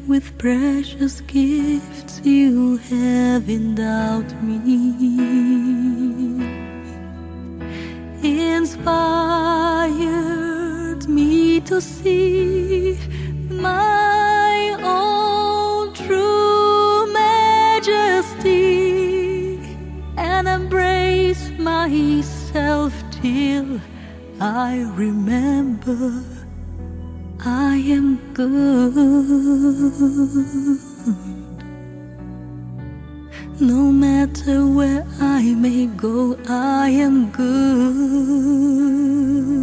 with precious gifts you have endowed me, inspired me to see my own true majesty and embrace myself till I remember I am good. No matter where I may go, I am good.